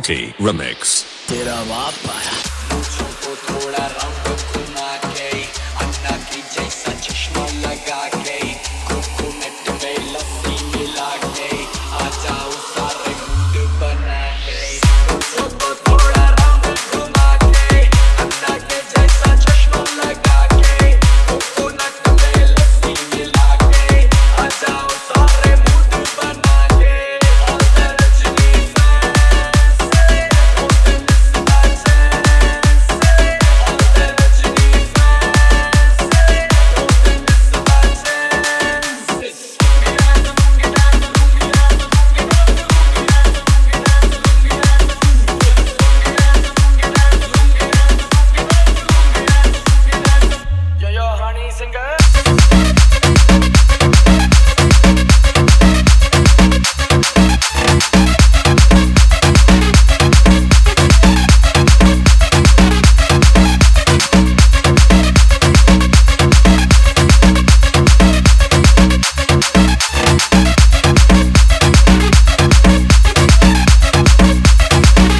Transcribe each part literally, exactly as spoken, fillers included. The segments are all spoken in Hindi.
Ronti Remix. तेरा बाप आया मुझको को थोड़ा राउंड घुमा के अन्ना की जैसा चश्मा लगा के कोकोनट में लस्सी मिला के आ जाओ सारे मूड बना के मुझको को थोड़ा राउंड घुमा के अन्ना की जैसा चश्मा लगा के कोकोनट में लस्सी मिला के आ जाओ सारे मूड बना के और रजनी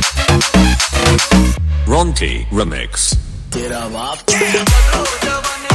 Ronti Remix. तेरा बाप